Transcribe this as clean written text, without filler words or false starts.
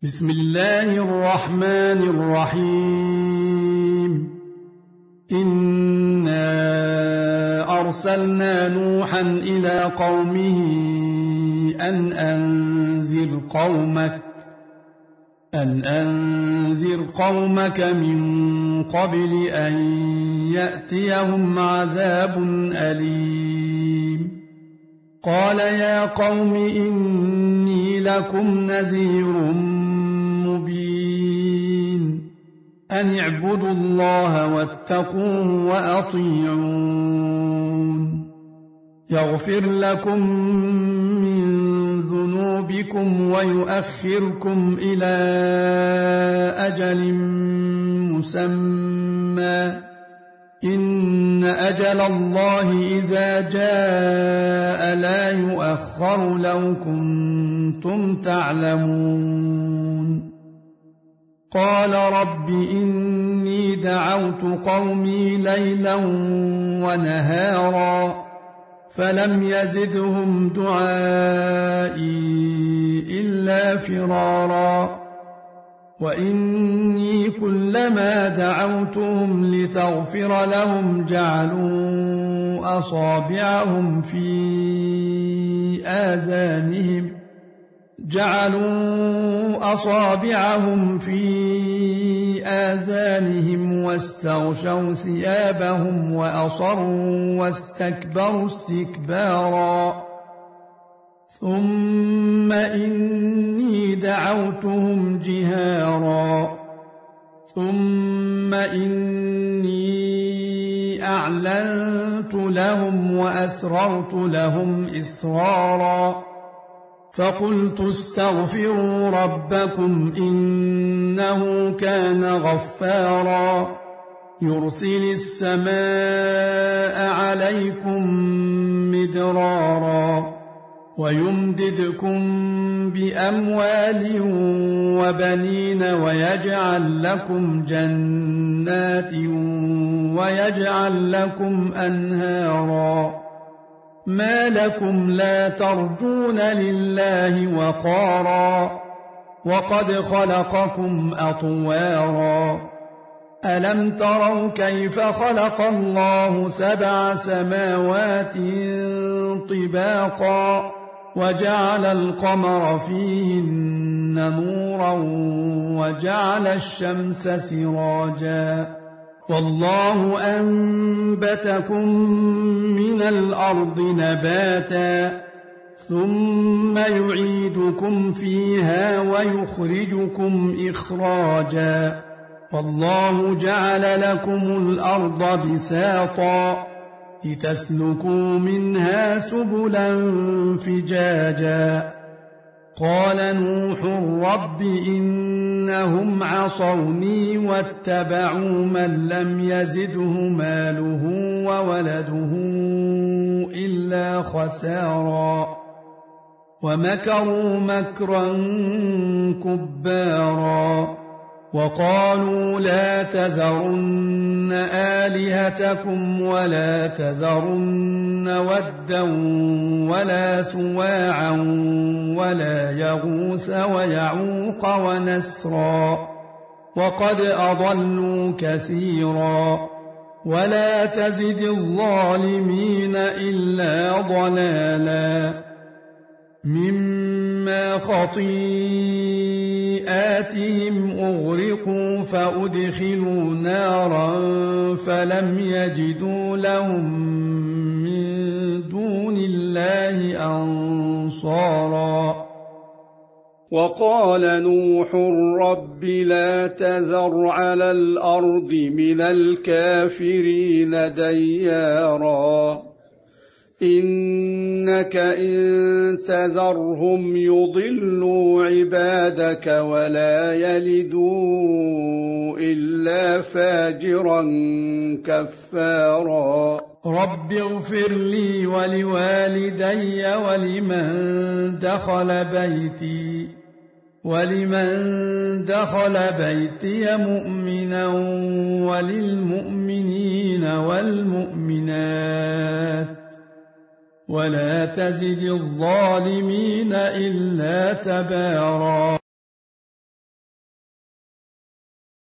بسم الله الرحمن الرحيم إنا أرسلنا نوحا إلى قومه أن أنذر قومك من قبل أن يأتيهم عذاب أليم قال يا قوم إني لكم نذير مبين أن اعبدوا الله واتقوه وأطيعون يغفر لكم من ذنوبكم ويؤخركم إلى أجل مسمى إن أجل الله إذا جاء لا يؤخر لو كنتم تعلمون قال رب إني دعوت قومي ليلا ونهارا فلم يزدهم دعائي إلا فرارا وإني كلما دعوتهم لتغفر لهم جعلوا أصابعهم في آذانهم واستغشوا ثيابهم وأصروا واستكبروا استكبارا ثم إني دعوتهم جهارا ثم إني أعلنت لهم وأسررت لهم إسرارا فقلت استغفروا ربكم إنه كان غفارا يرسل السماء عليكم مدرارا ويمددكم بأموال وبنين ويجعل لكم جنات ويجعل لكم أنهارا ما لكم لا ترجون لله وقارا وقد خلقكم أطوارا ألم تروا كيف خلق الله 7 سماوات طباقا وجعل القمر فيهن نورا وجعل الشمس سراجا والله أنبتكم من الأرض نباتا ثم يعيدكم فيها ويخرجكم إخراجا والله جعل لكم الأرض بساطا لتسلكوا منها سبلا فجاجا قال نوح رب إنهم عصوني واتبعوا من لم يزده ماله وولده إلا خسارا ومكروا مكرا كبارا وقالوا لا تذرن آلهتكم ولا تذرن ودا ولا سواعا ولا يغوث ويعوق ونسرا وقد أضلوا كثيرا ولا تزد الظالمين إلا ضلالا مما خطيئاتهم أغرقوا فأدخلوا نارا فلم يجدوا لهم من دون الله أنصارا وقال نوح رب لا تذر على الأرض من الكافرين ديارا إنك إن تذرهم يضلوا عبادك ولا يلدوا إلا فاجرا كفارا رب اغفر لي ولوالدي ولمن دخل بيتي مؤمنا وللمؤمنين والمؤمنات ولا تزد الظالمين إلا تبارا.